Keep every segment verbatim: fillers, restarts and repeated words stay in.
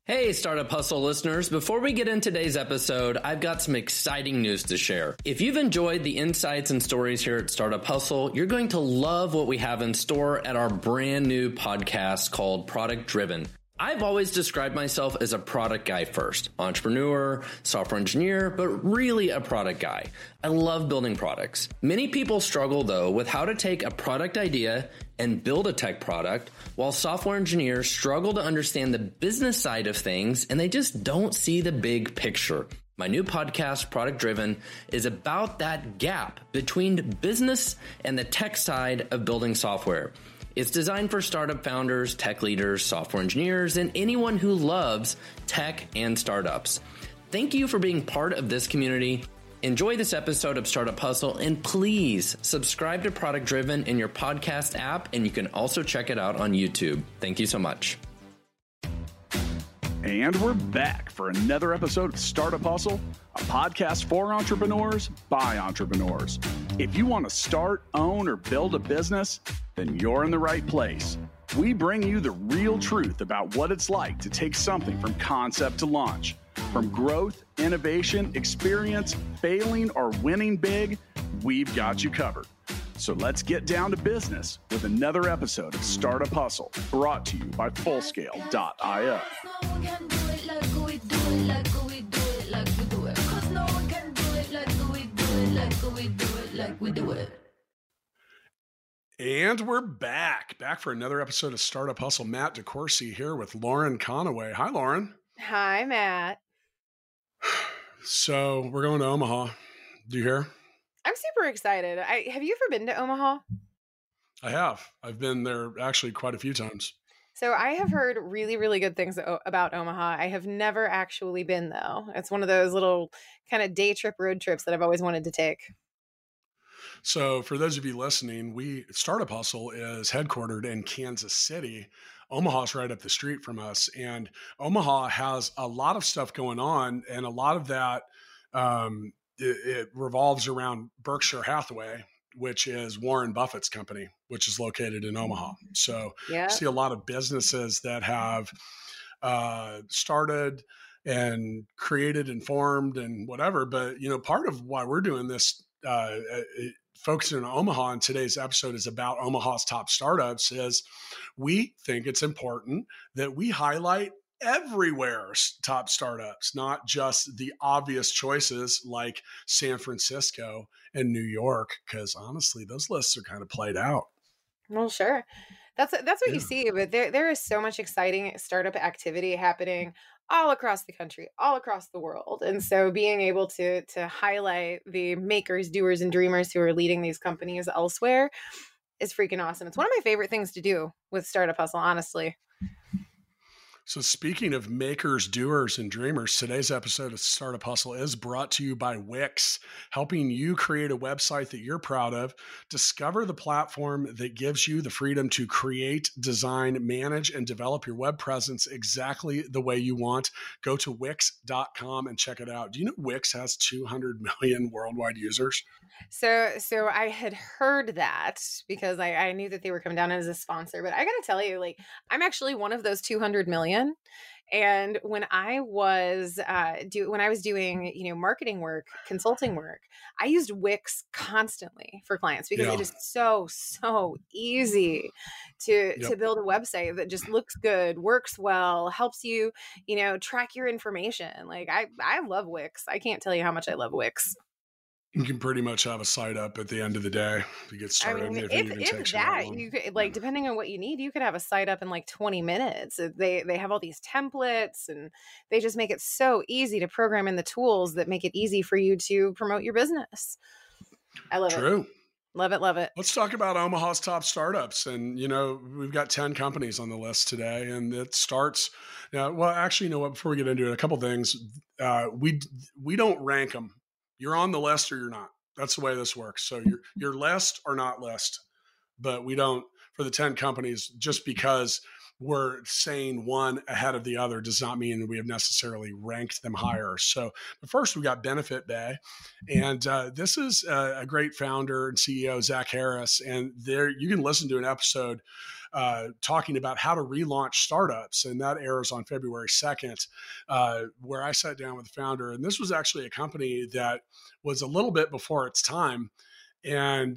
Hey, Startup Hustle listeners. Before we get into today's episode, I've got some exciting news to share. If you've enjoyed the insights and stories here at Startup Hustle, you're going to love what we have in store at our brand new podcast called Product Driven. I've always described myself as a product guy first, entrepreneur, software engineer, but really a product guy. I love building products. Many people struggle though with how to take a product idea and build a tech product, while software engineers struggle to understand the business side of things and they just don't see the big picture. My new podcast, Product Driven, is about that gap between business and the tech side of building software. It's designed for startup founders, tech leaders, software engineers, and anyone who loves tech and startups. Thank you for being part of this community. Enjoy this episode of Startup Hustle, and please subscribe to Product Driven in your podcast app, and you can also check it out on YouTube. Thank you so much. And we're back for another episode of Startup Hustle, a podcast for entrepreneurs by entrepreneurs. If you want to start, own, or build a business, then you're in the right place. We bring you the real truth about what it's like to take something from concept to launch. From growth, innovation, experience, failing, or winning big, we've got you covered. So let's get down to business with another episode of Startup Hustle, brought to you by Fullscale dot io. And we're back, back for another episode of Startup Hustle. Matt DeCoursey here with Lauren Conaway. Hi, Lauren. Hi, Matt. So we're going to Omaha. Do you hear? I'm super excited. I have you ever been to Omaha? I have. I've been there actually quite a few times. So I have heard really, really good things o- about Omaha. I have never actually been, though. It's one of those little kind of day trip, road trips that I've always wanted to take. So for those of you listening, we Startup Hustle is headquartered in Kansas City. Omaha's right up the street from us. And Omaha has a lot of stuff going on. And a lot of that, um, it, it revolves around Berkshire Hathaway, which is Warren Buffett's company, which is located in Omaha. So Yeah. I see a lot of businesses that have uh, started and created and formed and whatever. But, you know, part of why we're doing this, uh, it, focusing on Omaha in today's episode is about Omaha's top startups, is we think it's important that we highlight everywhere's top startups, not just the obvious choices like San Francisco and New York, because honestly, those lists are kind of played out. Well, sure. That's that's what Yeah. you see, but there there is so much exciting startup activity happening all across the country, all across the world. And so being able to to highlight the makers, doers, and dreamers who are leading these companies elsewhere is freaking awesome. It's one of my favorite things to do with Startup Hustle, honestly. So speaking of makers, doers, and dreamers, today's episode of Startup Hustle is brought to you by Wix, helping you create a website that you're proud of. Discover the platform that gives you the freedom to create, design, manage, and develop your web presence exactly the way you want. Go to wix dot com and check it out. Do you know Wix has two hundred million worldwide users? So so I had heard that because I, I knew that they were coming down as a sponsor, but I gotta tell you, like, I'm actually one of those two hundred million. And when I was uh, do when I was doing, you know, marketing work, consulting work, I used Wix constantly for clients because Yeah. it is so so easy to Yep. to build a website that just looks good, works well, helps you, you know, track your information. Like I I love Wix. I can't tell you how much I love Wix. You can pretty much have a site up at the end of the day to get I started. mean, if, if, it even if takes you that that, long. you could, like, depending on what you need, you could have a site up in like twenty minutes. Uh, They they have all these templates and they just make it so easy to program in the tools that make it easy for you to promote your business. I love it. True. Love it. Love it. Let's talk about Omaha's top startups. And, you know, we've got ten companies on the list today, and it starts, yeah, well, actually, you know what, before we get into it, a couple things. Uh, we, we don't rank them. You're on the list or you're not. That's the way this works. So you're, you're list or not list, but we don't, for the ten companies, just because we're saying one ahead of the other does not mean that we have necessarily ranked them higher. So but first we got Benefit Bay, and uh, this is a, a great founder and C E O, Zach Harris. And there you can listen to an episode uh, talking about how to relaunch startups. And that airs on February second, uh, where I sat down with the founder. And this was actually a company that was a little bit before its time and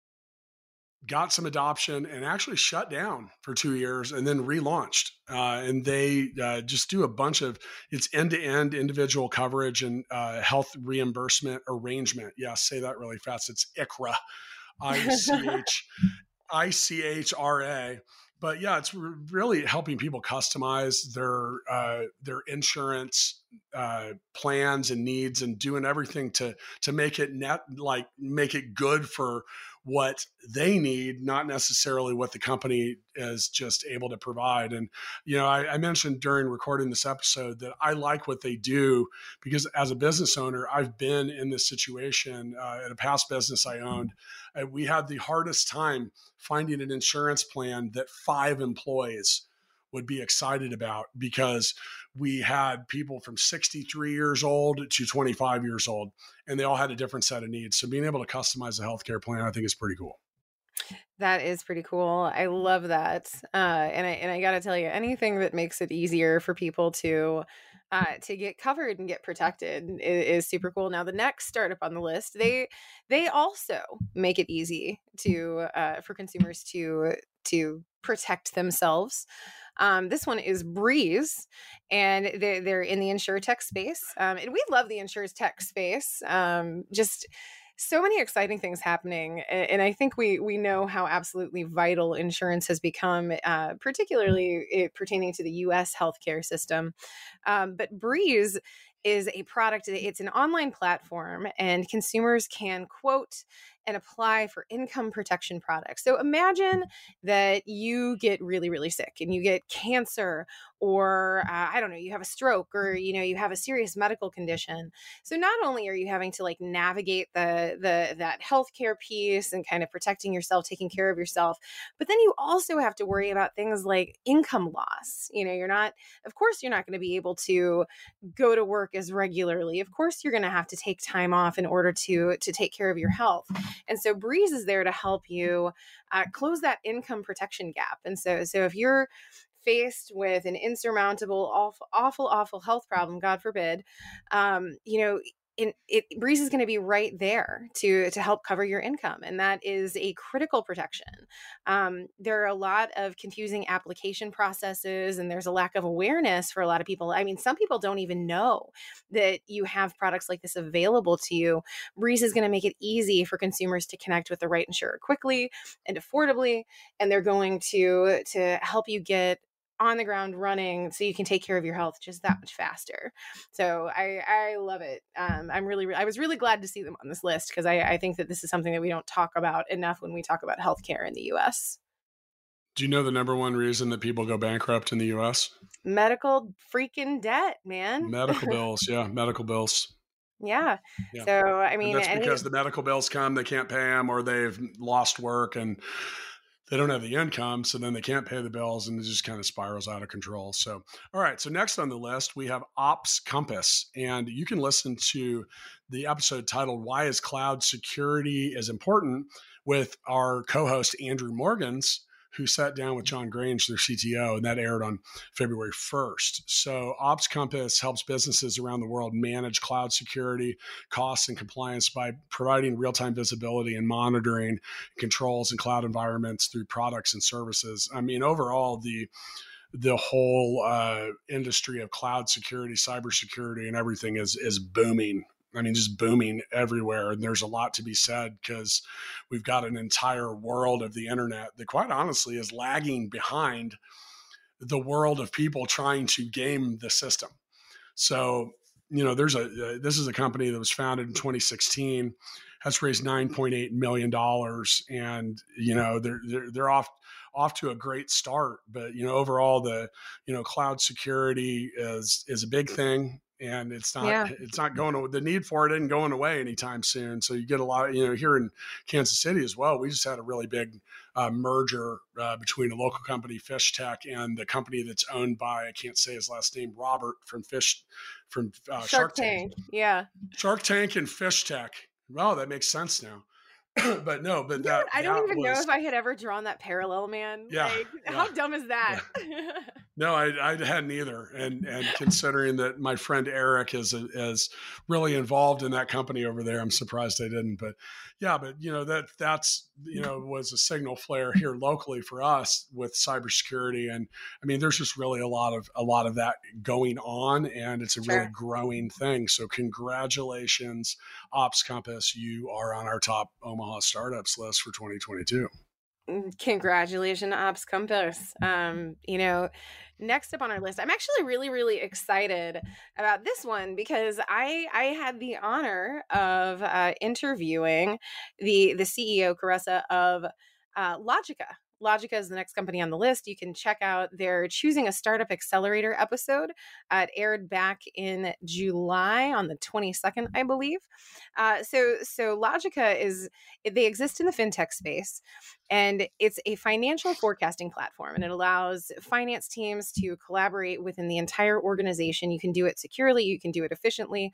got some adoption and actually shut down for two years and then relaunched. Uh, and they uh, just do a bunch of, it's end-to-end individual coverage and uh, health reimbursement arrangement. Yeah, say that really fast. It's I C R A, I C H, I C H R A. But yeah, it's really helping people customize their uh, their insurance uh, plans and needs, and doing everything to to make it net like make it good for what they need, not necessarily what the company is just able to provide. And you know, I, I mentioned during recording this episode that I like what they do because as a business owner, I've been in this situation uh, at a past business I owned. Uh, we had the hardest time finding an insurance plan that five employees would be excited about because we had people from sixty-three years old to twenty-five years old, and they all had a different set of needs. So being able to customize a healthcare plan, I think is pretty cool. That is pretty cool. I love that. Uh, and I, and I got to tell you, anything that makes it easier for people to uh, to get covered and get protected is, is super cool. Now, the next startup on the list, they they also make it easy to uh, for consumers to to protect themselves. Um, this one is Breeze, and they're, they're in the insurtech space. Um, and we love the insurtech space. Um, just so many exciting things happening. And I think we we know how absolutely vital insurance has become, uh, particularly it, pertaining to the U S healthcare system. Um, but Breeze is a product, it's an online platform, and consumers can quote and apply for income protection products. So imagine that you get really, really sick and you get cancer, or uh, I don't know, you have a stroke, or you know, you have a serious medical condition. So not only are you having to like navigate the the that healthcare piece and kind of protecting yourself, taking care of yourself, but then you also have to worry about things like income loss. You know, you're not, of course, you're not going to be able to go to work as regularly. Of course, you're going to have to take time off in order to to take care of your health. And so Breeze is there to help you uh, close that income protection gap. And so, so if you're faced with an insurmountable, awful, awful, awful health problem, God forbid, um, you know, in, it, Breeze is going to be right there to to help cover your income, and that is a critical protection. Um, there are a lot of confusing application processes, and there's a lack of awareness for a lot of people. I mean, some people don't even know that you have products like this available to you. Breeze is going to make it easy for consumers to connect with the right insurer quickly and affordably, and they're going to to help you get on the ground running so you can take care of your health just that much faster. So I, I love it. Um, I'm really, I was really glad to see them on this list because I, I think that this is something that we don't talk about enough when we talk about healthcare in the U S. Do you know the number one reason that people go bankrupt in the U S? Medical freaking debt, man. Medical bills. Yeah. Medical bills. Yeah. Yeah. So, I mean, and that's because any- the medical bills come, they can't pay them, or they've lost work and they don't have the income, so then they can't pay the bills, and it just kind of spirals out of control. So, all right. So next on the list, we have Ops Compass, and you can listen to the episode titled "Why is Cloud Security is Important?" with our co-host Andrew Morgans, who sat down with John Grange, their C T O, and that aired on February first. So Ops Compass helps businesses around the world manage cloud security, costs, and compliance by providing real-time visibility and monitoring controls in cloud environments through products and services. I mean, overall, the the whole uh, industry of cloud security, cybersecurity, and everything is is booming. I mean, just booming everywhere. And there's a lot to be said because we've got an entire world of the internet that quite honestly is lagging behind the world of people trying to game the system. So, you know, there's a, uh, this is a company that was founded in twenty sixteen, has raised nine point eight million dollars. And, you know, they're, they're, they're off, off to a great start, but, you know, overall the, you know, cloud security is, is a big thing. And it's not, yeah. it's not going to, the need for it isn't going away anytime soon. So you get a lot, you know, here in Kansas City as well, we just had a really big uh, merger uh, between a local company, Fish Tech, and the company that's owned by, I can't say his last name, Robert from Fish, from uh, Shark, Shark Tank. Tank. Yeah. Shark Tank and Fish Tech. Well, that makes sense now. but no, but You know that, what? I don't that even know was, if I had ever drawn that parallel, man. yeah, Like, yeah, how dumb is that? yeah. No, I, I hadn't either. And, and considering that my friend Eric is, is really involved in that company over there, I'm surprised I didn't, but yeah, but you know, that that's, you know, was a signal flare here locally for us with cybersecurity. And I mean, there's just really a lot of, a lot of that going on, and it's a really Sure. growing thing. So congratulations, Ops Compass. You are on our top Omaha startups list for twenty twenty-two. Congratulations, Ops Compass. Um, you know, next up on our list, I'm actually really, really excited about this one because I I had the honor of uh, interviewing the the C E O, Caressa, of uh, Logica. Logica is the next company on the list. You can check out their Choosing a Startup Accelerator episode. Uh, it aired back in July on the twenty-second, I believe. Uh, so, so Logica is, they exist in the fintech space, and it's a financial forecasting platform, and it allows finance teams to collaborate within the entire organization. You can do it securely, you can do it efficiently.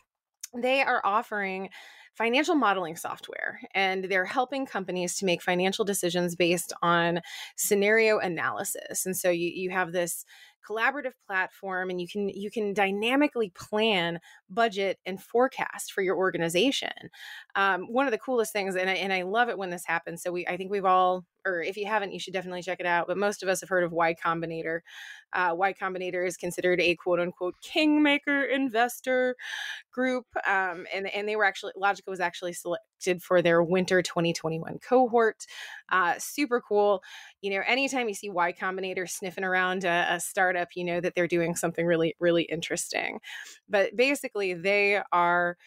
They are offering financial modeling software, and they're helping companies to make financial decisions based on scenario analysis. And so you, you have this collaborative platform, and you can you can dynamically plan, budget, and forecast for your organization. Um, one of the coolest things, and I, and I love it when this happens. So we I think we've all, or if you haven't, you should definitely check it out. But most of us have heard of Y Combinator. Uh, Y Combinator is considered a quote unquote kingmaker investor group, um, and and they were actually, Logica was actually selected for their winter twenty twenty-one cohort. Uh, super cool. You know, anytime you see Y Combinator sniffing around a, a startup, you know that they're doing something really, really interesting. But basically, they are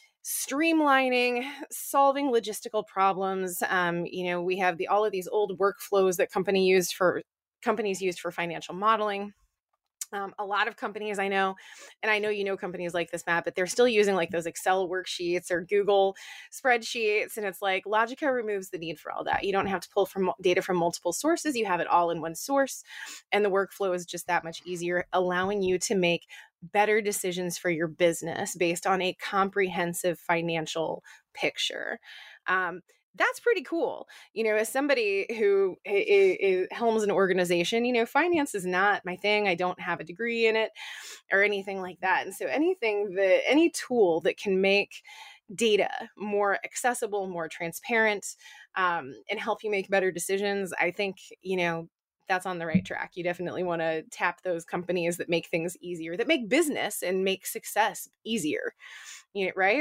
streamlining, solving logistical problems. Um, you know, we have the all of these old workflows that company used for companies used for financial modeling. Um, a lot of companies I know, and I know you know companies like this, Matt, but they're still using like those Excel worksheets or Google spreadsheets. And it's like Logica removes the need for all that. You don't have to pull from data from multiple sources. You have it all in one source. And the workflow is just that much easier, allowing you to make better decisions for your business based on a comprehensive financial picture. Um, That's pretty cool. You know, as somebody who is, is, helms an organization, you know, finance is not my thing. I don't have a degree in it or anything like that. And so anything that, any tool that can make data more accessible, more transparent, um, and help you make better decisions, I think, you know, that's on the right track. You definitely want to tap those companies that make things easier, that make business and make success easier, you know, right?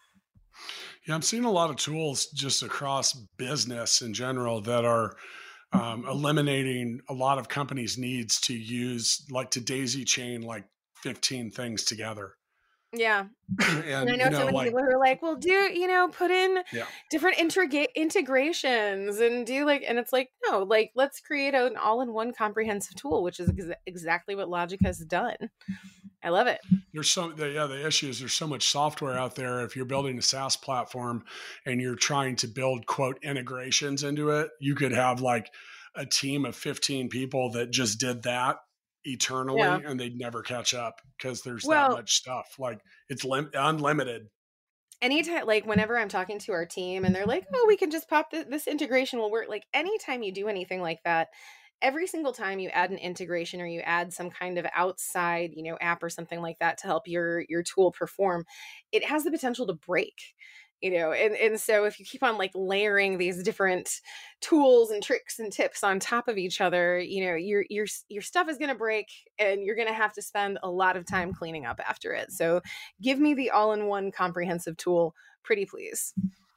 Yeah, I'm seeing a lot of tools just across business in general that are um, eliminating a lot of companies' needs to use, like to daisy chain like fifteen things together. Yeah. And And, I you know so know, many like, people who are like, well, do, you know, put in yeah, different integra- integrations and do like, and it's like, no, like, let's create an all-in-one comprehensive tool, which is ex- exactly what Logica has done. I love it. there's so, the, yeah, the issue is there's so much software out there. If you're building a SaaS platform and you're trying to build quote integrations into it, you could have like a team of fifteen people that just did that eternally, Yeah. and they'd never catch up because there's that Well, much stuff. Like it's lim- unlimited. anytime, like whenever I'm talking to our team and they're like, oh, we can just pop this, this integration will work. Like anytime you do anything like that, every single time you add an integration or you add some kind of outside, you know, app or something like that to help your your tool perform, it has the potential to break, you know. And and so if you keep on like layering these different tools and tricks and tips on top of each other, you know, your your your stuff is going to break, and you're going to have to spend a lot of time cleaning up after it. So give me the all-in-one comprehensive tool, pretty please.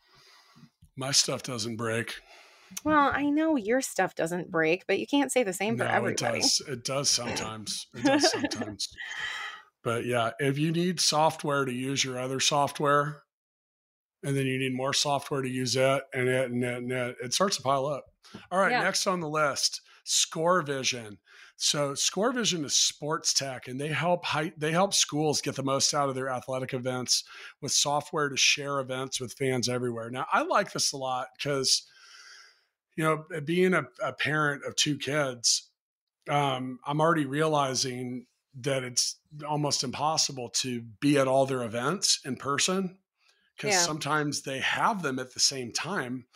My stuff doesn't break. Well, I know your stuff doesn't break, but you can't say the same for No, it everybody. does. It does sometimes. It does sometimes. But yeah, if you need software to use your other software, and then you need more software to use it, and it and it, and it, it starts to pile up. All right, Yeah. next on the list, ScoreVision. So ScoreVision is sports tech, and they help hi- they help schools get the most out of their athletic events with software to share events with fans everywhere. Now, I like this a lot because, you know, being a, a parent of two kids, um, I'm already realizing that it's almost impossible to be at all their events in person because Yeah. sometimes they have them at the same time.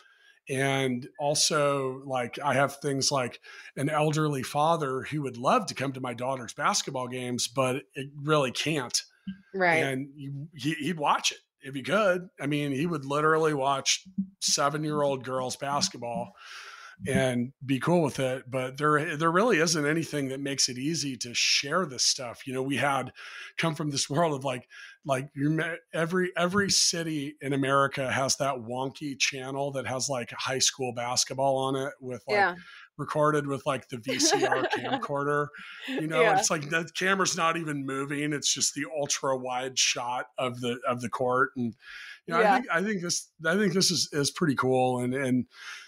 And also, like, I have things like an elderly father who would love to come to my daughter's basketball games, but it really can't. Right. And he, he'd watch it if he could. I mean, he would literally watch seven-year-old girls basketball and be cool with it. But there, there really isn't anything that makes it easy to share this stuff. You know, we had come from this world of like, like you every every city in America has that wonky channel that has like high school basketball on it with like Yeah. recorded with like the V C R camcorder. You know, Yeah. it's like the camera's not even moving; it's just the ultra wide shot of the of the court. And you know, Yeah. I think I think this I think this is is pretty cool, and and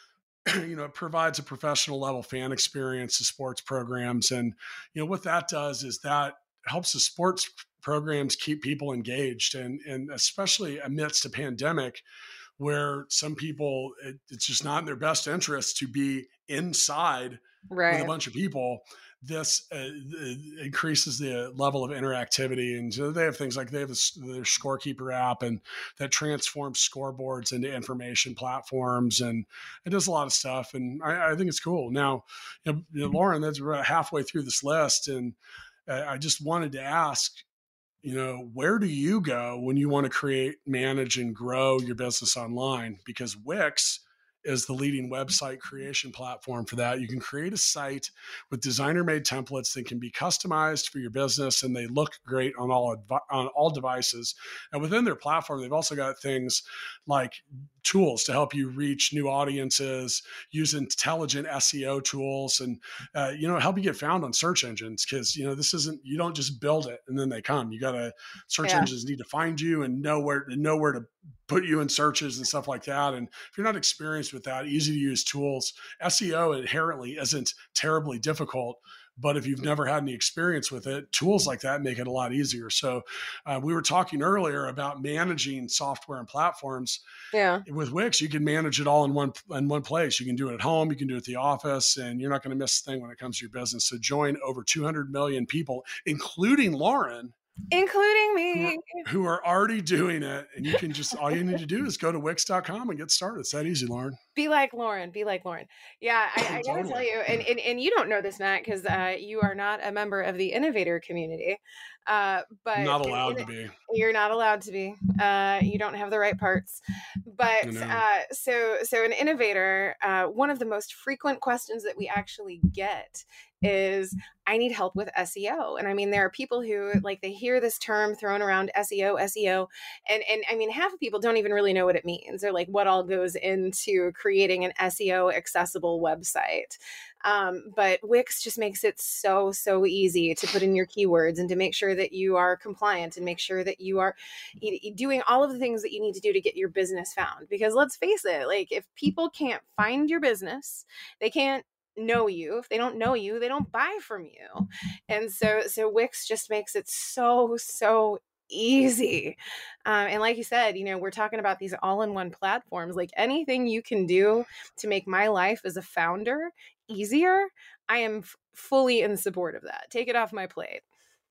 you know, it provides a professional level fan experience to sports programs, and you know what that does is that helps the sports programs keep people engaged, and and especially amidst a pandemic where some people it, it's just not in their best interest to be inside with a Right. bunch of people. This uh, increases the level of interactivity, and so they have things like they have this, their Scorekeeper app, and that transforms scoreboards into information platforms, and it does a lot of stuff. And I, I think it's cool. Now, you know, you know, Lauren, that's about halfway through this list, and I just wanted to ask, you know, where do you go when you want to create, manage, and grow your business online? Because Wix is the leading website creation platform for that. You can create a site with designer-made templates that can be customized for your business, and they look great on all on all devices. And within their platform, they've also got things like tools to help you reach new audiences, use intelligent S E O tools, and uh, you know, help you get found on search engines. Because you know, this isn't, you don't just build it and then they come. You got to, search Yeah. engines need to find you and know where know where to put you in searches and stuff like that. And if you're not experienced with that, easy to use tools. S E O inherently isn't terribly difficult, but if you've never had any experience with it, tools like that make it a lot easier. So uh, we were talking earlier about managing software and platforms. Yeah. With Wix, you can manage it all in one in one place. You can do it at home, you can do it at the office, and you're not going to miss a thing when it comes to your business. So join over two hundred million people, including Lauren, Including who are, me. who are already doing it. And you can just, all you need to do is go to wix dot com and get started. It's that easy, Lauren. Be like Lauren. Be like Lauren. Yeah, I, I gotta Totally. tell you, and, and and you don't know this, Matt, because uh, you are not a member of the innovator community. Uh, but Not in- allowed in- to be. You're not allowed to be. Uh, you don't have the right parts. But I know. uh, so so an innovator, uh, one of the most frequent questions that we actually get is, I need help with S E O. And I mean, there are people who like, they hear this term thrown around, S E O, S E O. And, and I mean, half of people don't even really know what it means, or like what all goes into creating an S E O accessible website. Um, but Wix just makes it so, so easy to put in your keywords and to make sure that you are compliant and make sure that you are y- y- doing all of the things that you need to do to get your business found. Because let's face it, like if people can't find your business, they can't know you. If they don't know you, they don't buy from you. And so, so Wix just makes it so, so easy. Um, and like you said, you know, we're talking about these all-in-one platforms. Like anything you can do to make my life as a founder easier, I am f- fully in support of that. Take it off my plate.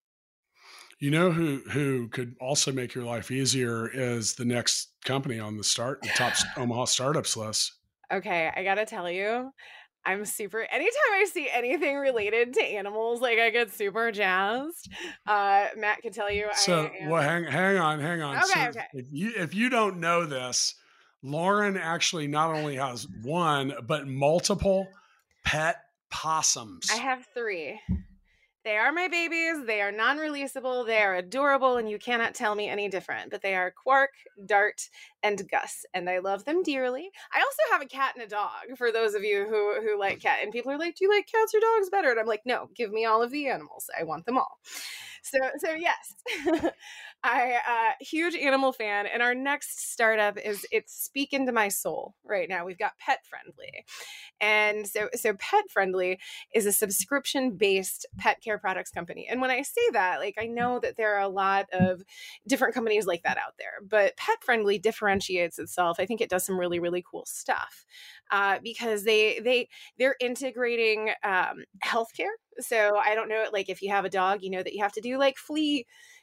You know who who could also make your life easier is the next company on the start the top Omaha startups list. Okay, I gotta tell you, I'm super, anytime I see anything related to animals, like I get super jazzed. Uh, Matt can tell you. So, I am, well, hang hang on, hang on. Okay, so okay. if you if you don't know this, Lauren actually not only has one but multiple pet possums. I have three. They are my babies. They are non-releasable. They are adorable, and you cannot tell me any different. But they are Quark, Dart, and Gus, and I love them dearly. I also have a cat and a dog, for those of you who who like cat. And people are like, do you like cats or dogs better? And I'm like, no, give me all of the animals. I want them all. So, so yes, I uh huge animal fan. And our next startup is, it's Speak Into My Soul right now. We've got Pet Friendly. And so, so Pet Friendly is a subscription-based pet care products company. And when I say that, like, I know that there are a lot of different companies like that out there, but Pet Friendly differentiates itself. I think it does some really, really cool stuff uh, because they, they, they're integrating um, healthcare. So I don't know, like if you have a dog, you know that you have to do like flea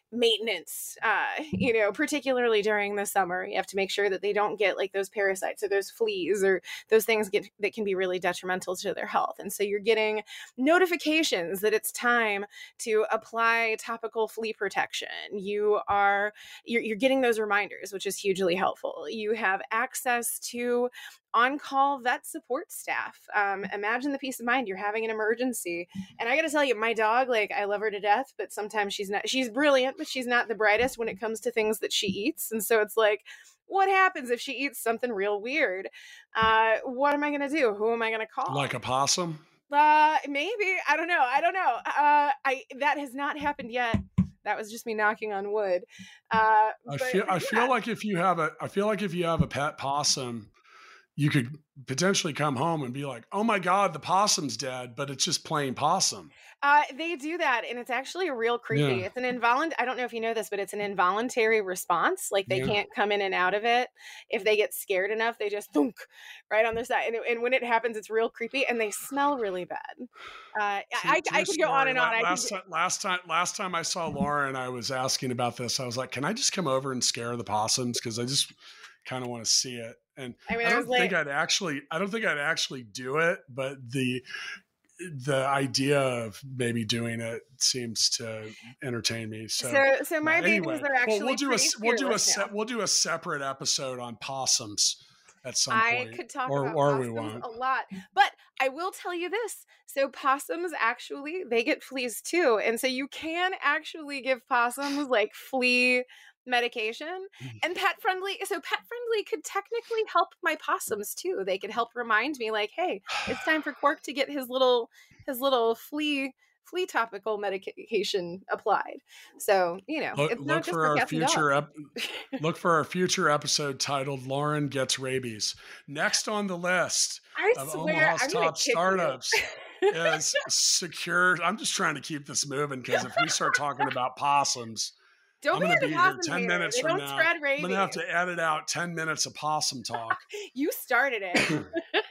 maintenance, uh, you know, particularly during the summer. You have to make sure that they don't get like those parasites or those fleas or those things get, that can be really detrimental to their health. And so you're getting notifications that it's time to apply topical flea protection. You are, you're, you're getting those reminders, which is hugely helpful. You have access to on-call vet support staff. Um, imagine the peace of mind you're having an emergency. And I got to tell you, my dog, like, I love her to death, but sometimes she's not, she's brilliant, but she's not the brightest when it comes to things that she eats. And so it's like, what happens if she eats something real weird? Uh, what am I going to do? Who am I going to call? Like a possum? Uh, maybe. I don't know. I don't know. Uh, I, that has not happened yet. That was just me knocking on wood. Uh, I but, feel, I yeah. feel like if you have a, I feel like if you have a pet possum, you could potentially come home and be like, oh my God, the possum's dead, but it's just plain possum. Uh, they do that, and it's actually a real creepy. Yeah. It's an involuntary, I don't know if you know this, but it's an involuntary response. Like they Yeah. can't come in and out of it. If they get scared enough, they just thunk right on their side. And, it, and when it happens, it's real creepy, and they smell really bad. Uh, True- I, true I could go on story. and on. I Last, could, time, last time, last time I saw Lauren, I was asking about this. I was like, can I just come over and scare the possums? Cause I just kind of want to see it. And I mean, I I don't was like- think I'd actually, I don't think I'd actually do it, but the, the idea of maybe doing it seems to entertain me. So, so, so my uh, anyway, babies are actually well, we'll do a, pretty we'll do a, fearless se- now. we'll do a separate episode on possums at some I point. could talk or, about or we possums won't. a lot, but I will tell you this. So possums actually, they get fleas too. And so you can actually give possums like flea medication and pet friendly. So pet friendly could technically help my possums too. They could help remind me like, hey, it's time for Quark to get his little, his little flea flea topical medication applied. So, you know, Look, it's not look just for for our cats and future dogs. ep- look for our future episode titled "Lauren Gets Rabies." Next on the list I of swear, Omaha's I'm gonna top kick you. startups is Secure. I'm just trying to keep this moving because if we start talking about possums, Don't I'm be going to a be here possum ten hater. minutes They from don't now. spread I'm rabies. going to have to edit out ten minutes of possum talk. You started it.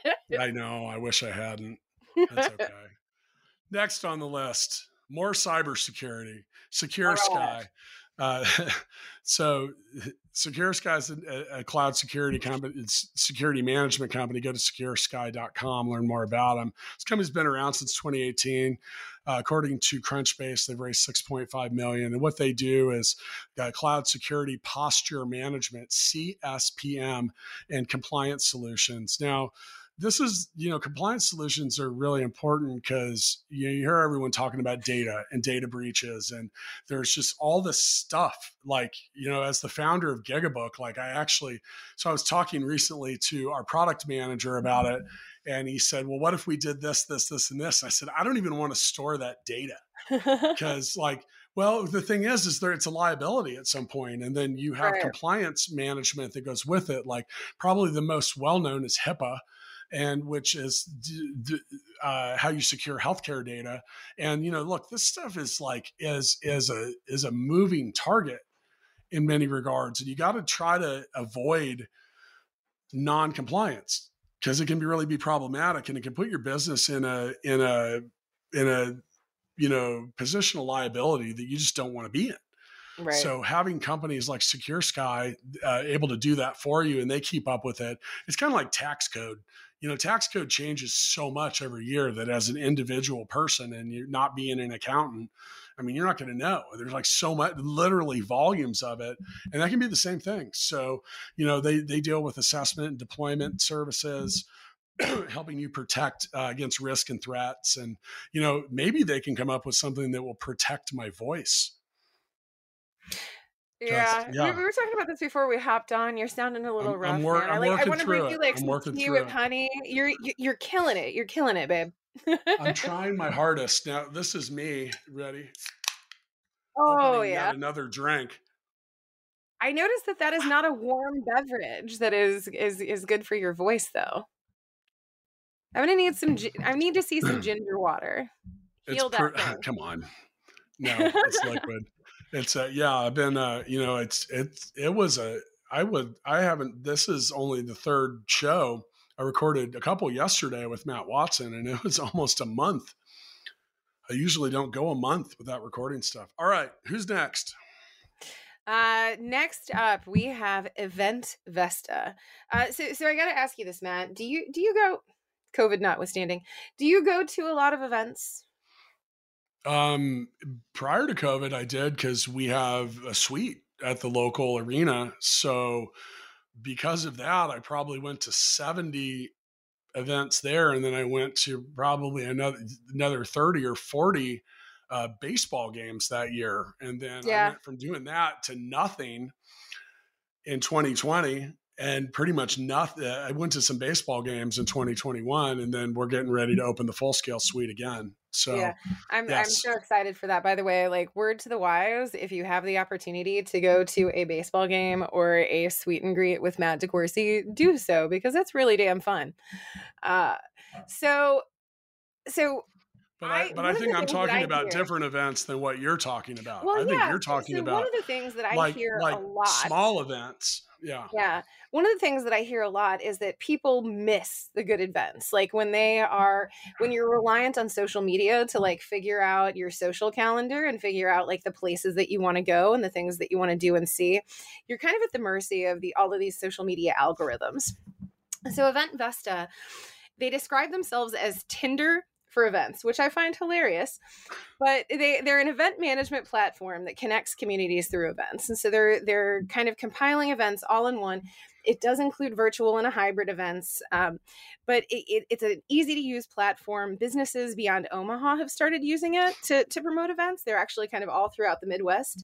I know. I wish I hadn't. That's okay. Next on the list, more cybersecurity. Secure All right. Sky. Uh, so Secure Sky is a, a cloud security company. It's security management company. Go to secure sky dot com, learn more about them. This company's been around since twenty eighteen. Uh, according to Crunchbase, they've raised six point five million dollars. And what they do is uh, cloud security posture management, C S P M, and compliance solutions. Now, this is, you know, compliance solutions are really important because you, know, you hear everyone talking about data and data breaches, and there's just all this stuff. Like, you know, as the founder of Gigabook, like I actually, so I was talking recently to our product manager about it, and he said, well, what if we did this, this, this, and this? I said, I don't even want to store that data because like, well, the thing is, is there, it's a liability at some point. And then you have Right. compliance management that goes with it. Like probably the most well-known is HIPAA, and which is d- d- uh, how you secure healthcare data. And, you know, look, this stuff is like, is, is a, is a moving target in many regards. And you got to try to avoid non-compliance because it can be really be problematic, and it can put your business in a, in a, in a, you know, position of liability that you just don't want to be in. Right. So having companies like Secure Sky uh, able to do that for you, and they keep up with it, it's kind of like tax code. You know, tax code changes so much every year that as an individual person, and you're not being an accountant, I mean, you're not going to know. There's like so much, literally volumes of it, and that can be the same thing. So, you know, they they deal with assessment and deployment services, helping you protect uh, against risk and threats, and you know, maybe they can come up with something that will protect my voice. Yeah. yeah. We, we were talking about this before we hopped on. You're sounding a little I'm- rough, I'm wor- man. I I'm like. I working want to through bring it. you like I'm some working tea through with it. honey. You're you- you're killing it. You're killing it, babe. I'm trying my hardest. Now, this is me. Ready? Oh Opening yeah. yet another drink. I noticed that that is not a warm beverage. That is is is good for your voice, though. I'm gonna need some. gi- I need to see some ginger water. It's Heal per- that thing. come on. No, it's liquid. It's uh, yeah. I've been uh, you know, it's it's it was a. I would. I haven't. This is only the third show. I recorded a couple yesterday with Matt Watson, and it was almost a month. I usually don't go a month without recording stuff. All right, who's next? Uh, next up, we have Event Vesta. Uh, so, so I got to ask you this, Matt. Do you do you go, COVID notwithstanding, do you go to a lot of events? Um, prior to COVID, I did because we have a suite at the local arena. So because of that, I probably went to seventy events there, and then I went to probably another another thirty or forty uh, baseball games that year. And then Yeah. I went from doing that to nothing in twenty twenty, and pretty much nothing. I went to some baseball games in twenty twenty-one, and then we're getting ready to open the full scale suite again. So Yeah, I'm yes. I'm so excited for that. By the way, like, word to the wise, if you have the opportunity to go to a baseball game or a sweet and greet with Matt DeCourcy, do so, because it's really damn fun. Uh, so, so But I, I- but one I of think the I'm things that talking I about hear- different events than what you're talking about. well, I think yeah. you're talking so about one of the things that I like hear like a lot, small events. Yeah. Yeah. One of the things that I hear a lot is that people miss the good events. Like when they are, when you're reliant on social media to like figure out your social calendar and figure out like the places that you want to go and the things that you want to do and see, you're kind of at the mercy of the all of these social media algorithms. So Event Vesta, they describe themselves as Tinder for events, which I find hilarious. But they they're an event management platform that connects communities through events, and so they're they're kind of compiling events all in one. It does include virtual and a hybrid events, um, but it, it, it's an easy to use platform. Businesses beyond Omaha have started using it to to promote events. They're actually kind of all throughout the Midwest.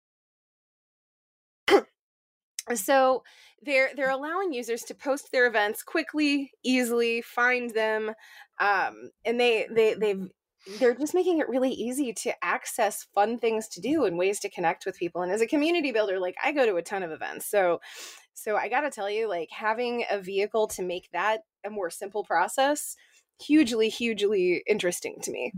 So they're they're allowing users to post their events quickly, easily, find them, um, and they they they've they're just making it really easy to access fun things to do and ways to connect with people. And as a community builder, like I go to a ton of events, so so I got to tell you, like having a vehicle to make that a more simple process, hugely hugely interesting to me.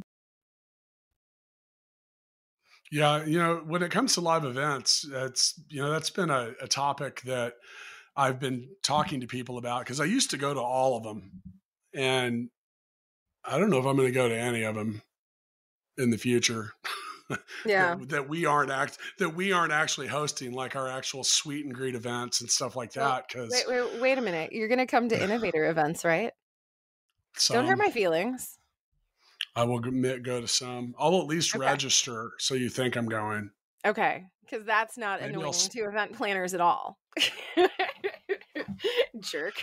Yeah, you know, when it comes to live events, that's you know that's been a, a topic that I've been talking to people about because I used to go to all of them, and I don't know if I'm going to go to any of them in the future. Yeah. that, that we aren't act that we aren't actually hosting like our actual sweet and greet events and stuff like Well, that. Because Wait, wait, wait a minute. You're going to come to innovator events, right? Don't hurt my feelings. I will go go to some. I'll at least Okay. register so you think I'm going. Okay, because that's not Maybe I'll annoying s- to event planners at all. Jerk.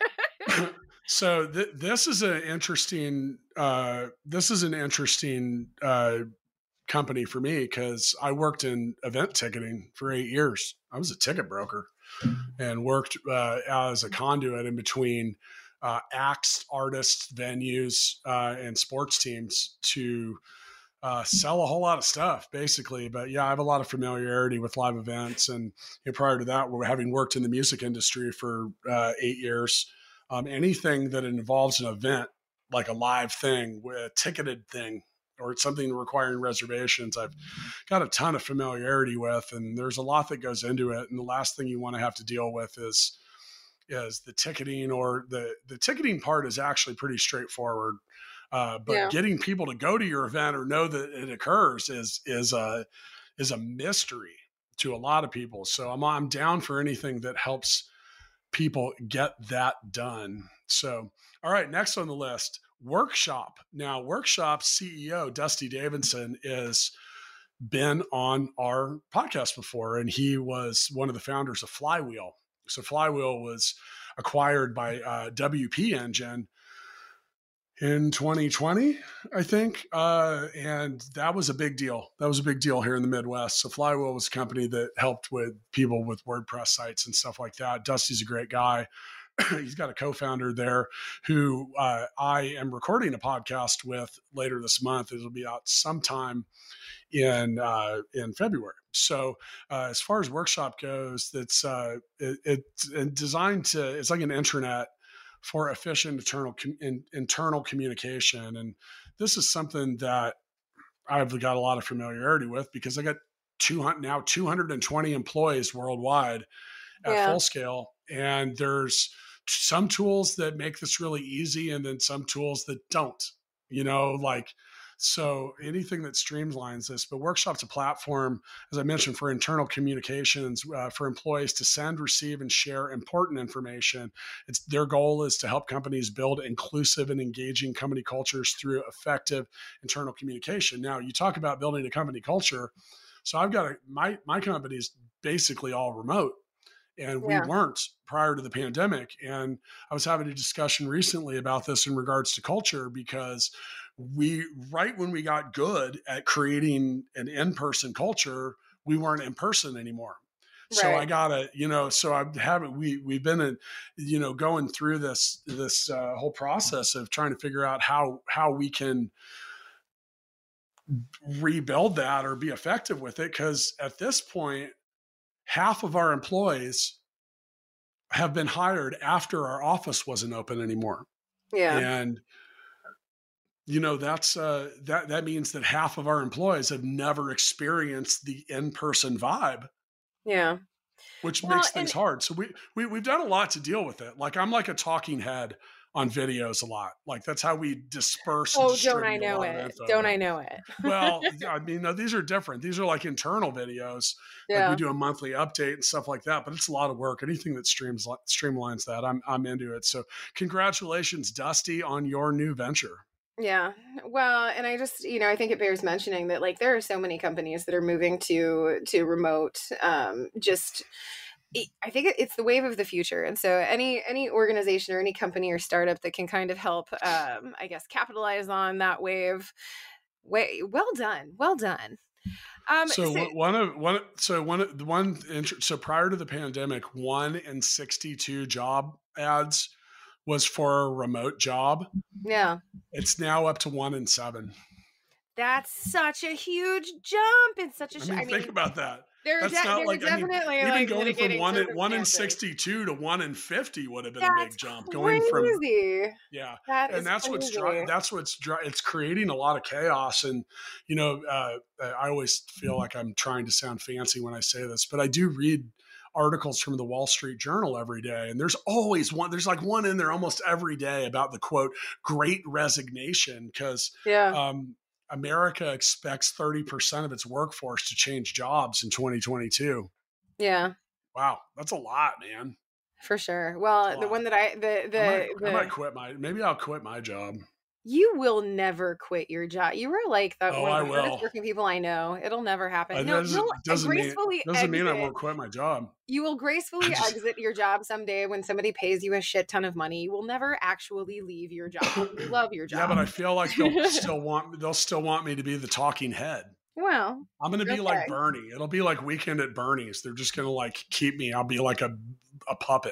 So th- this is an interesting. Uh, this is an interesting uh, company for me because I worked in event ticketing for eight years. I was a ticket broker and worked uh, as a conduit in between uh, acts, artists, venues, uh, and sports teams to uh, sell a whole lot of stuff, basically. But yeah, I have a lot of familiarity with live events, and you know, prior to that, we're having worked in the music industry for uh, eight years. Um, anything that involves an event, like a live thing, a ticketed thing, or it's something requiring reservations, I've got a ton of familiarity with, and there's a lot that goes into it. And the last thing you want to have to deal with is is the ticketing, or the the ticketing part is actually pretty straightforward. Uh, but Yeah. getting people to go to your event or know that it occurs is is a is a mystery to a lot of people. So I'm I'm down for anything that helps people get that done. So, all right, next on the list, Workshop. Now, Workshop C E O Dusty Davidson is been on our podcast before, and he was one of the founders of Flywheel. So Flywheel was acquired by uh, W P Engine in twenty twenty, I think. Uh, and that was a big deal. That was a big deal here in the Midwest. So Flywheel was a company that helped with people with WordPress sites and stuff like that. Dusty's a great guy. He's got a co-founder there who uh, I am recording a podcast with later this month. It'll be out sometime in uh, in February. So uh, as far as Workshop goes, it's uh, it, it's designed to, it's like an intranet for efficient internal in, internal communication. And this is something that I've got a lot of familiarity with because I got two hundred now two hundred twenty employees worldwide at Yeah. full scale. And there's some tools that make this really easy, and then some tools that don't, you know, like So anything that streamlines this, but Workshop's a platform, as I mentioned, for internal communications, uh, for employees to send, receive, and share important information. It's their goal is to help companies build inclusive and engaging company cultures through effective internal communication. Now, you talk about building a company culture. So I've got a, my my company is basically all remote. And we Yeah. weren't prior to the pandemic. And I was having a discussion recently about this in regards to culture, because we, right when we got good at creating an in-person culture, we weren't in person anymore. So I Right. gotta, you know, so I haven't, we, we've been, in, you know, going through this, this uh, whole process of trying to figure out how, how we can rebuild that or be effective with it. Cause at this point, half of our employees have been hired after our office wasn't open anymore. Yeah. And, you know, that's, uh, that, that means that half of our employees have never experienced the in-person vibe, Yeah. which Well, makes and things hard. So we, we, we've done a lot to deal with it. Like I'm like a talking head on videos a lot. Like that's how we disperse and oh, don't I distribute a know lot of it? info. Don't But I know it? well, yeah, I mean, no, these are different. These are like internal videos. Like Yeah. we do a monthly update and stuff like that, but it's a lot of work. Anything that streams streamlines that, I'm I'm into it. So congratulations, Dusty, on your new venture. Yeah. Well, and I just, you know, I think it bears mentioning that like there are so many companies that are moving to to remote. Um, just it- I think it- it's the wave of the future. And so any any organization or any company or startup that can kind of help um, I guess capitalize on that wave. Way well done. Well done. Um So so one one of one so one of the one int- so prior to the pandemic, one in sixty-two job ads was for a remote job. yeah. It's now up to one in seven. That's such a huge jump. It's such a I sh- mean, I think mean about that. they're That's de- not they're like, I mean, definitely even like going from mitigating one in one in circumstances. sixty-two to one in fifty would have been a big That's jump. Going from crazy. yeah, That and is that's what's dri- crazy. that's what's dri- it's creating a lot of chaos. And you know, uh, I always feel like I'm trying to sound fancy when I say this, but I do read articles from the Wall Street Journal every day, and there's always one. There's like one in there almost every day about the quote "Great Resignation" because Yeah. um, America expects thirty percent of its workforce to change jobs in twenty twenty-two. Yeah. Wow, that's a lot, man. For sure. Well, That's a the lot. one that I the I the might, I might the quit my. Maybe I'll quit my job. you will never quit your job. You were like the Oh, one I of the hardest will. working people I know. It'll never Uh, happen. No, doesn't you'll doesn't mean gracefully doesn't mean I exit. won't quit my job. You will I gracefully just exit your job someday when somebody pays you a shit ton of money. You will never actually leave your job. You love your yeah, but I job. feel like they'll still want they'll still want me to be the talking head. Well, I'm gonna be like okay. Bernie. It'll be like Weekend at Bernie's. They're just gonna like keep me. I'll be like a a puppet.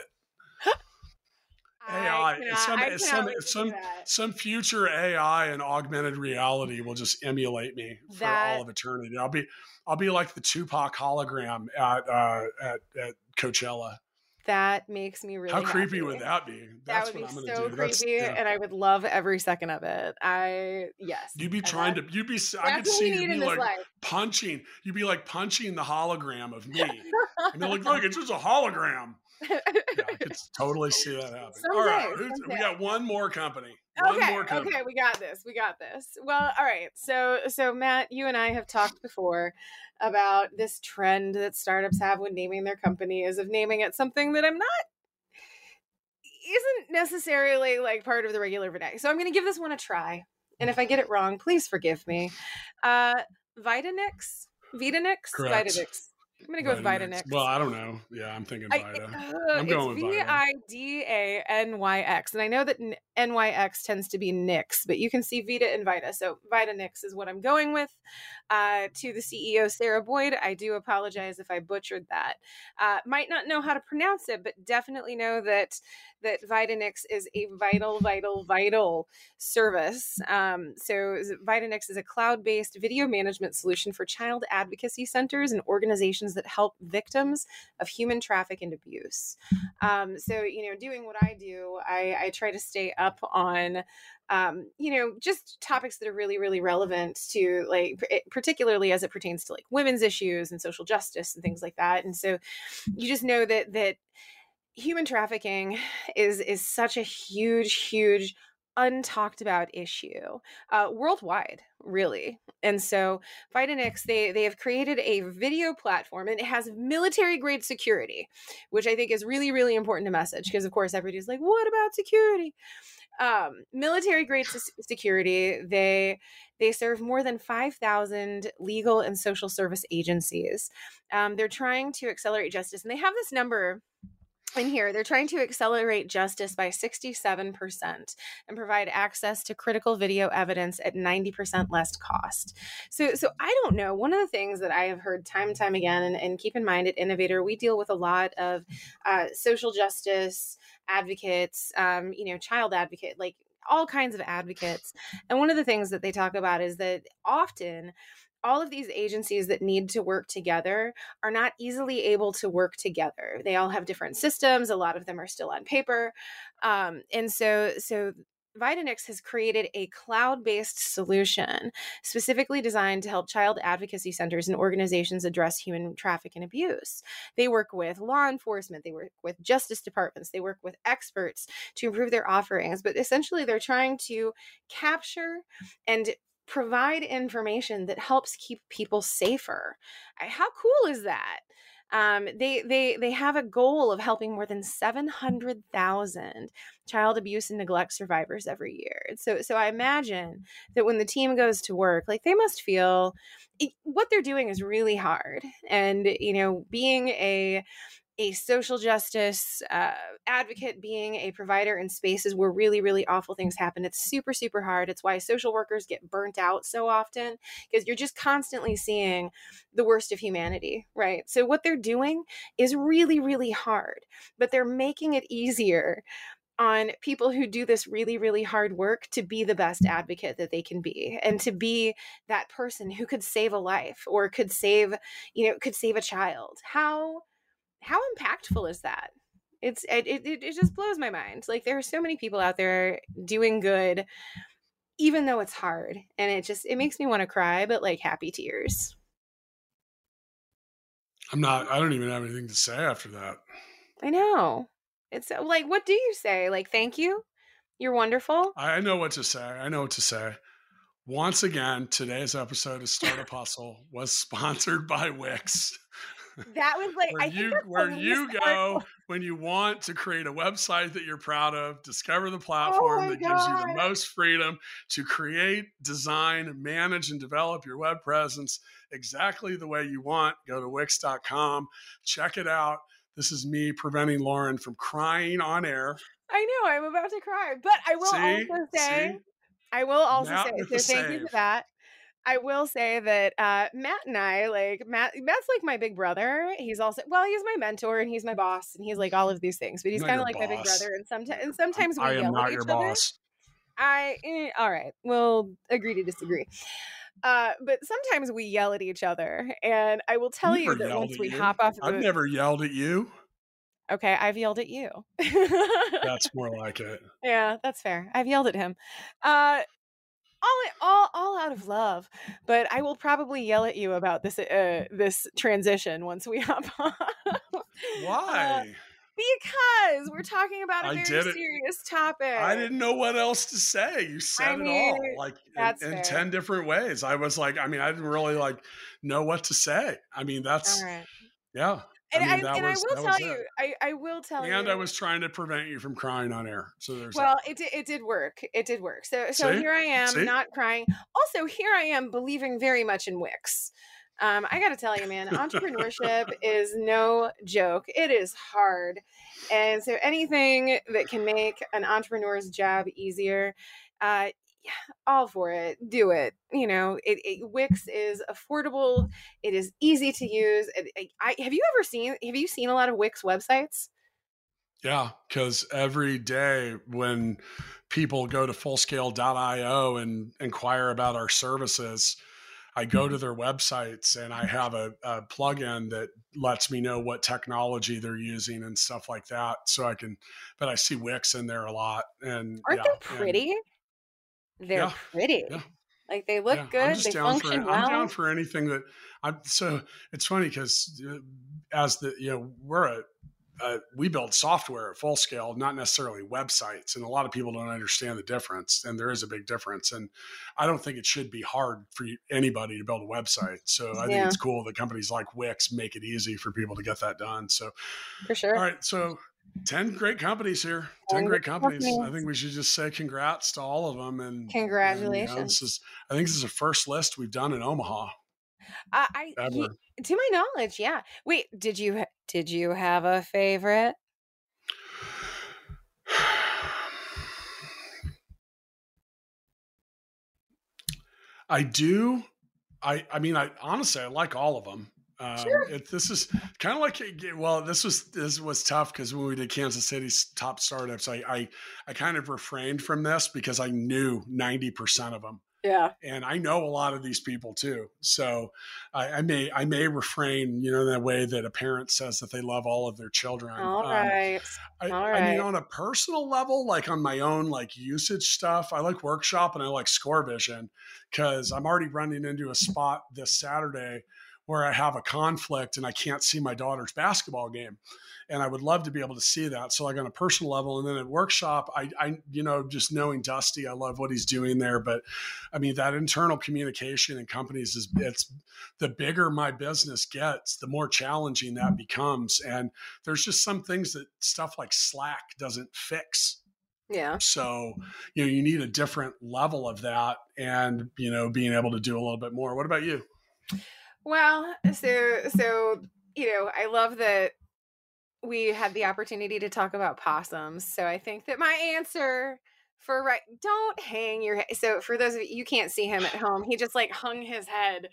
A I, I it's cannot, some I it's cannot some wait it's to see some that. some future A I and augmented reality will just emulate me for all That of eternity. I'll be I'll be like the Tupac hologram at uh, at at Coachella. that makes me How really creepy happy. would that be? That That's would what be I'm gonna so do. That's creepy, yeah. and I would love every second of it. I yes, You'd be and trying that, to. You'd be. I that's could what see we you'd need be in this like life. punching. You'd be like punching the hologram of me. And they're like, look, it's just a hologram. Yeah, I could totally see that happening. All Someday, right, who's, we someday. got one more company. One Okay, more company. okay, we got this. We got this. Well, all right. So, so Matt, you and I have talked before about this trend that startups have when naming their companies of naming it something that I'm not isn't necessarily like part of the regular vernacular. So I'm going to give this one a try. And if I get it wrong, please forgive me. Uh Vitanix, Vitanix, Correct. Vitanix. I'm going to go with Vitanix. Vitanix. Well, I don't know. Yeah, I'm thinking I, Vita. uh, I'm it's going with V Vita. I D A N Y X. And I know that N- N Y X tends to be Nix, but you can see Vita and Vita. So Vitanix is what I'm going with. Uh, to the C E O, Sarah Boyd, I do apologize if I butchered that. Uh, might not know how to pronounce it, but definitely know that that Vitanix is a vital, vital, vital service. Um, so Vitanix is a cloud-based video management solution for child advocacy centers and organizations that help victims of human traffic and abuse. Um, so, you know, doing what I do, I, I try to stay up on, um, you know, just topics that are really, really relevant to like, particularly as it pertains to like women's issues and social justice and things like that. And so you just know that, that human trafficking is, is such a huge, huge untalked about issue uh, worldwide, really. And so Vitanix, they they have created a video platform, and it has military grade security, which I think is really, really important to message, because of course everybody's like, what about security? Um, military grade security. They they serve more than five thousand legal and social service agencies. Um, they're trying to accelerate justice, and they have this number in here. They're trying to accelerate justice by sixty-seven percent and provide access to critical video evidence at ninety percent less cost. So, so I don't know. One of the things that I have heard time and time again, and, and keep in mind at Innovator, we deal with a lot of uh, social justice advocates, um, you know, child advocate, like all kinds of advocates. And one of the things that they talk about is that often all of these agencies that need to work together are not easily able to work together. They all have different systems. A lot of them are still on paper. Um, and so, so Vitanix has created a cloud-based solution specifically designed to help child advocacy centers and organizations address human trafficking and abuse. They work with law enforcement, they work with justice departments, they work with experts to improve their offerings, but essentially they're trying to capture and provide information that helps keep people safer. How cool is that? Um, they they they have a goal of helping more than seven hundred thousand child abuse and neglect survivors every year. So so I imagine that when the team goes to work, like they must feel it, what they're doing is really hard. And you know, being a a social justice uh, advocate, being a provider in spaces where really, really awful things happen, it's super, super hard. It's why social workers get burnt out so often, because you're just constantly seeing the worst of humanity, right? So what they're doing is really, really hard, but they're making it easier on people who do this really, really hard work to be the best advocate that they can be, and to be that person who could save a life or could save, you know, could save a child. How How impactful is that? It's it, it it just blows my mind. Like there are so many people out there doing good, even though it's hard, and it just it makes me want to cry, but like happy tears. I'm not. I don't even have anything to say after that. I know. It's like, what do you say? Like, thank you. You're wonderful. I know what to say. I know what to say. Once again, today's episode of Startup Hustle was sponsored by Wix. That was like, where I you, think where you go when you want to create a website that you're proud of, discover the platform oh that God. gives you the most freedom to create, design, manage, and develop your web presence exactly the way you want. Go to Wix dot com, check it out. This is me preventing Lauren from crying on air. I know, I'm about to cry, but I will See? also say, See? I will also Matt say, with so the thank you save. for that. I will say that uh, Matt and I, like Matt, Matt's like my big brother. He's also, well, he's my mentor and he's my boss and he's like all of these things, but he's kind of like boss. my big brother. And sometimes, and sometimes we I am yell not at your each other. boss. I, eh, all right, we'll agree to disagree. Uh, but sometimes we yell at each other, and I will tell you that once we you. hop off, I've the, never yelled at you. Okay, I've yelled at you. That's more like it. Yeah, that's fair. I've yelled at him. Uh, all, all, all out of love. But I will probably yell at you about this, uh, this transition once we hop on. Why? Uh, because we're talking about a I very did it. serious topic. I didn't know what else to say. You said I it mean, all, like that's in, in fair. ten different ways. I was like, I mean, I didn't really like know what to say. I mean, that's All right. yeah. And I, I, mean, that and was, I will that tell you, I, I will tell and you. And I was trying to prevent you from crying on air. So there's well, that. it did, it did work. It did work. So so See? here I am, See? not crying. Also, here I am believing very much in Wix. Um, I got to tell you, man, entrepreneurship is no joke. It is hard. And so anything that can make an entrepreneur's job easier, uh, all for it. Do it. You know, it, it, Wix is affordable. It is easy to use. It, it, I, have you ever seen, have you seen a lot of Wix websites? Yeah, because every day when people go to fullscale dot io and inquire about our services, I go to their websites and I have a, a plugin that lets me know what technology they're using and stuff like that. So I can, but I see Wix in there a lot. And aren't yeah, they pretty? And, They're yeah, pretty. Yeah. Like they look yeah, good. They function function for, well. I'm down for anything that I'm. So it's funny because as the you know we're a uh, we build software at Full Scale, not necessarily websites. And a lot of people don't understand the difference. And there is a big difference. And I don't think it should be hard for you, anybody to build a website. So I yeah. think it's cool that companies like Wix make it easy for people to get that done. So for sure. All right. So ten great companies here, ten great companies. companies. I think we should just say congrats to all of them. And congratulations. And, you know, this is, I think this is the first list we've done in Omaha. Uh, I, he, to my knowledge, yeah. Wait, did you did you have a favorite? I do. I I mean, I honestly I like all of them. Um, sure. it, this is kind of like, well, this was, this was tough because when we did Kansas City's top startups, I, I, I kind of refrained from this because I knew ninety percent of them. Yeah. And I know a lot of these people too. So I, I may, I may refrain, you know, in that way that a parent says that they love all of their children. All um, right. I, all right. I mean, on a personal level, like on my own, like usage stuff, I like Workshop and I like ScoreVision because I'm already running into a spot this Saturday where I have a conflict and I can't see my daughter's basketball game. And I would love to be able to see that. So like on a personal level, and then at Workshop, I, I, you know, just knowing Dusty, I love what he's doing there. But I mean, that internal communication in companies is, it's the bigger my business gets, the more challenging that becomes. And there's just some things that stuff like Slack doesn't fix. Yeah. So, you know, you need a different level of that and, you know, being able to do a little bit more. What about you? Well, so, so, you know, I love that we had the opportunity to talk about possums. So I think that my answer for right, don't hang your head. So for those of you, you can't see him at home. He just like hung his head,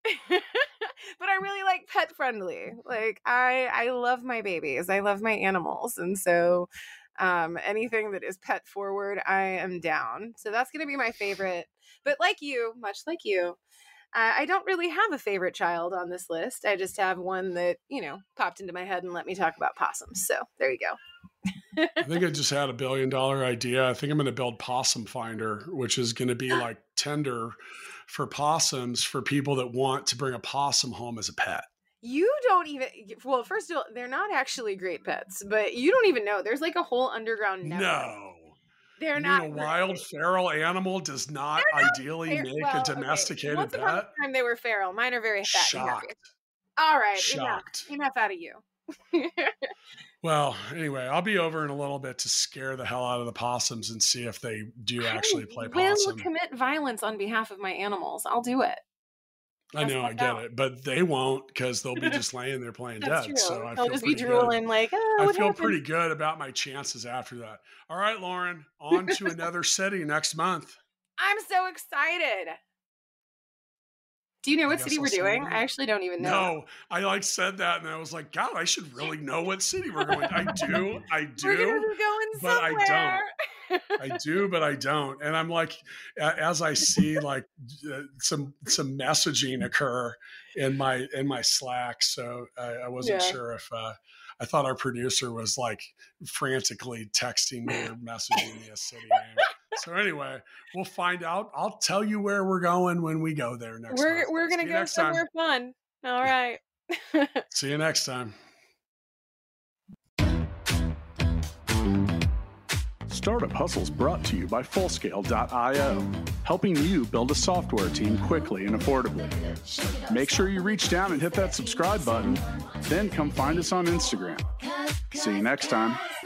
but I really like pet friendly. Like I, I love my babies. I love my animals. And so um, anything that is pet forward, I am down. So that's going to be my favorite, but like you, much like you, Uh, I don't really have a favorite child on this list. I just have one that, you know, popped into my head and let me talk about possums. So there you go. I think I just had a billion dollar idea. I think I'm going to build Possum Finder, which is going to be like Tinder for possums for people that want to bring a possum home as a pet. You don't even, well, first of all, they're not actually great pets, but you don't even know. There's like a whole underground network. No. They're you not mean a wild great. feral animal does not, not ideally fair. make well, a domesticated okay. Once pet? upon a time they were feral. Mine are very fat. Shocked. All right. Shocked. Enough. Enough out of you. Well, anyway, I'll be over in a little bit to scare the hell out of the possums and see if they do actually play I possum. will commit violence on behalf of my animals. I'll do it. I know, I get out. it, but they won't because they'll be just laying there playing That's dead. True. So I They'll feel just be pretty drooling good. like, oh, I what feel happened? pretty good about my chances after that. All right, Lauren, on to another city next month. I'm so excited. Do you know what city I'll we're doing? You. I actually don't even know. No, I like said that and I was like, God, I should really know what city we're going. I do, I do, we're gonna be going but somewhere. I don't. I do, but I don't. And I'm like, as I see like uh, some some messaging occur in my in my Slack, so I, I wasn't yeah. sure if uh, I thought our producer was like frantically texting me or messaging me a city name. So anyway, we'll find out. I'll tell you where we're going when we go there next. We're month. we're gonna See go somewhere time. fun. All right. See you next time. Startup Hustles brought to you by Fullscale dot io, helping you build a software team quickly and affordably. Make sure you reach down and hit that subscribe button, then come find us on Instagram. See you next time.